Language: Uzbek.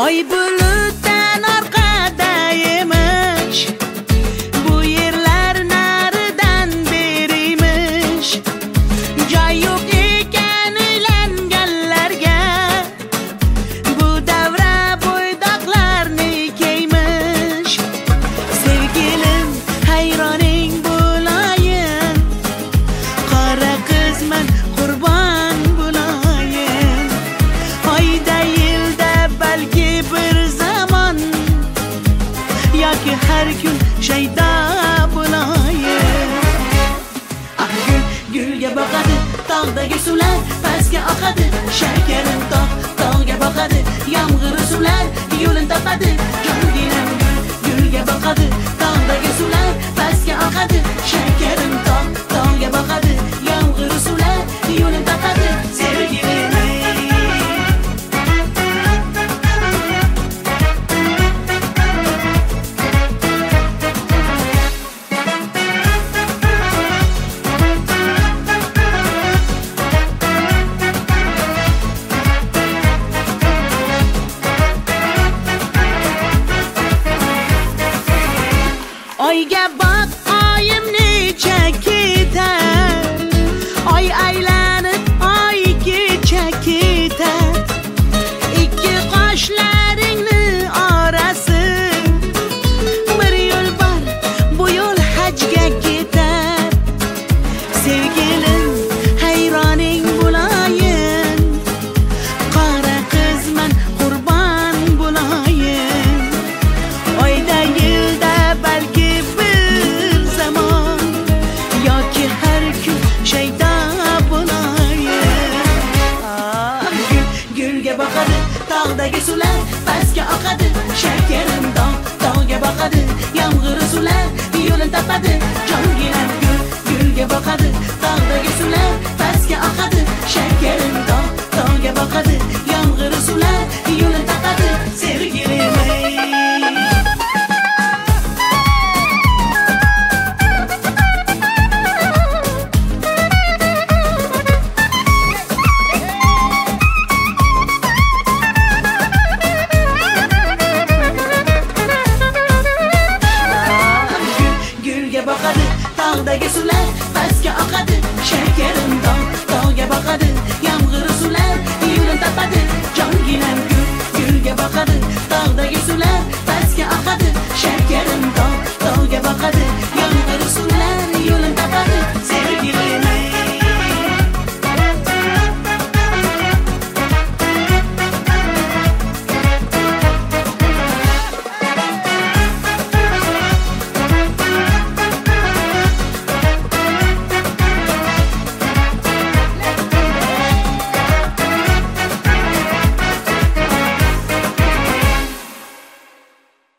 Oy bulutdan orqada emish, bu yerlar naridan berimish. Joy yo'q ekan uylanganlarga, bu davra bo'ydoqlarni kiymish. Sevgilim hayroning bo'layin, qora qizman qurbon bo'layin. Oyda yilda balki bir zaman, yoki har kun shayda bo'layin. Ah gulga boqadi, tog'dagi suvlar pastga oqadi. Shakarim tog'ga boqadi, yomg'ir suvlar yo'lin topadi. Jonginam gulga boqadi, tog'dagi suvlar pastga oqadi. Shakarim tog'ga boqadi, yomg'ir suvlar yo'lin topadi. Sevgilim oyga boq, oyim necha ketar. Oy aylanib, oy kecha ketar. Ikki qoshlaringni orasi bir yo'l bor, bu yo'l hajga ketar. Sevgilim hayroning bo'layin, qora qizman qurbon bo'layin. Oyda yilda balki bir zaman, yoki har kun shayda bo'layin. Gulga boqadi, tog'dagi suvlar pastga oqadi. Shakarim tog'ga boqadi, yomg'ir suvlar yo'lin topadi. Jonginam gulga boqadi, tog'dagi suvlar pastga oqadi. Shakarim tog'ga boqadi, yomg'ir suvlar yo'lin topadi. Sevgilim gulga boqadi, tog'dagi suvlar pastga oqadi. Shakarim tog'ga boqadi,